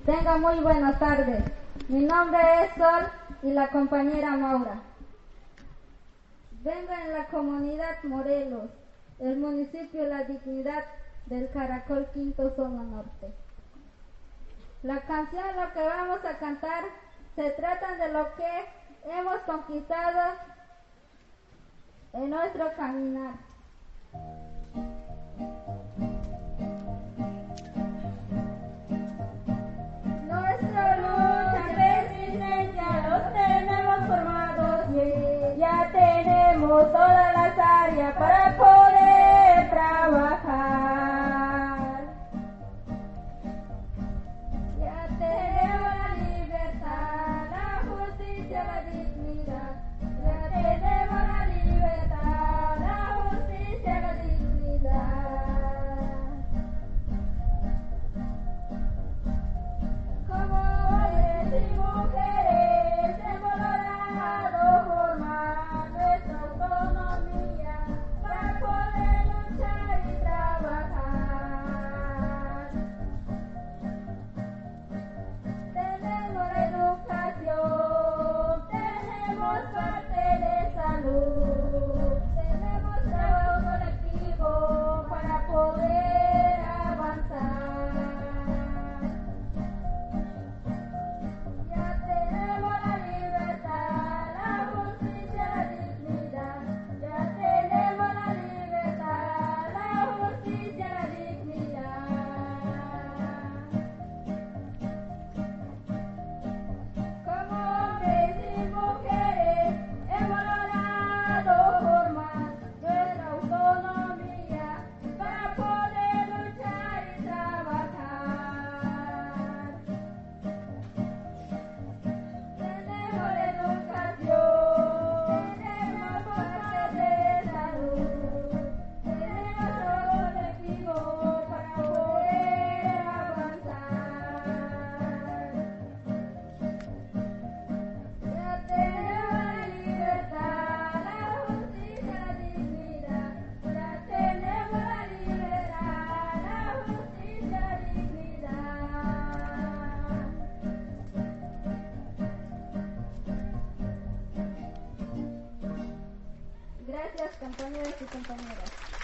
Tengan muy buenas tardes. Mi nombre es Sol y la compañera Maura. Vengo en la comunidad Morelos, el municipio La Dignidad del Caracol Quinto Zona Norte. La canción lo que vamos a cantar se trata de lo que hemos conquistado en nuestro caminar. Nuestra lucha de resistencia los tenemos formados bien. Ya tenemos todas las áreas para poder trabajar. Ya tenemos la libertad, la justicia, la dignidad. Ya tenemos la libertad, la justicia, la dignidad. Como hombres y mujeres hemos logrado formar nuestra autonomía para poder luchar y trabajar. Tenemos la educación, tenemos parte de salud, tenemos trabajo colectivo para poder avanzar. Ya tenemos la libertad, la justicia, la dignidad. Ya tenemos la libertad, la justicia, la dignidad. Como hombres y mujeres hemos logrado formar nuestra autonomía para poder luchar y trabajar. Tenemos la educación, tenemos parte de salud, tenemos trabajo colectivo para poder avanzar. Ya tenemos la libertad, la justicia, la dignidad. Ya tenemos la libertad, la justicia, la dignidad. Gracias, compañeros y compañeras.